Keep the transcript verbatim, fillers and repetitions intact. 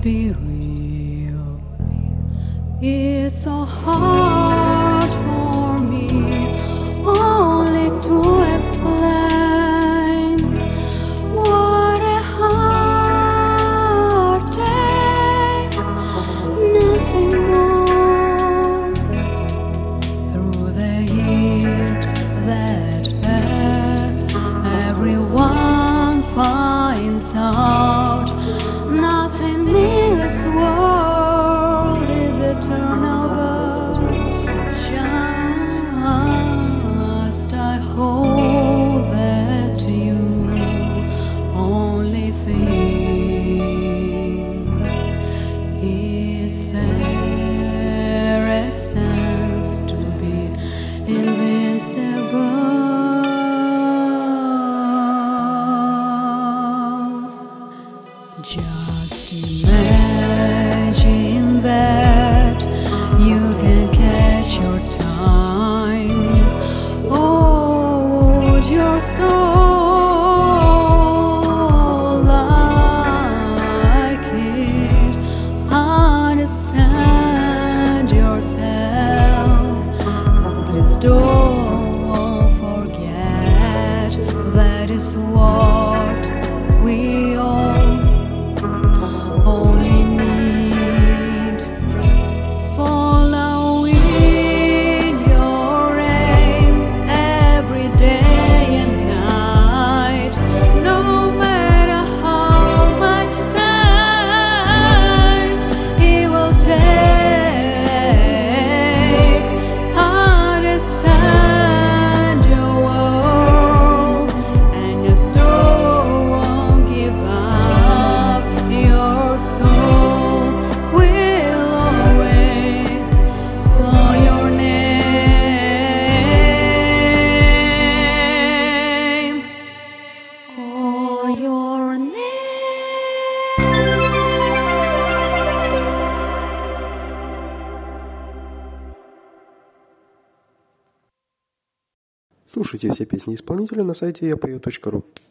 be real. It's so hard for me only to explain what a heartache, nothing more. Through the years that pass, everyone finds out nothing in this world is eternal, but just I hope that you only think, is there a sense to be invincible? Just imagine that you can catch your time. Oh, would your soul like it? Understand yourself. Please don't forget that is what we all only need. Following your aim every day and night, no matter how much time it will take. Understand your world and just don't give up. Your soul will always call your name. Call your name. Слушайте все песни исполнителя на сайте я пою точка ру.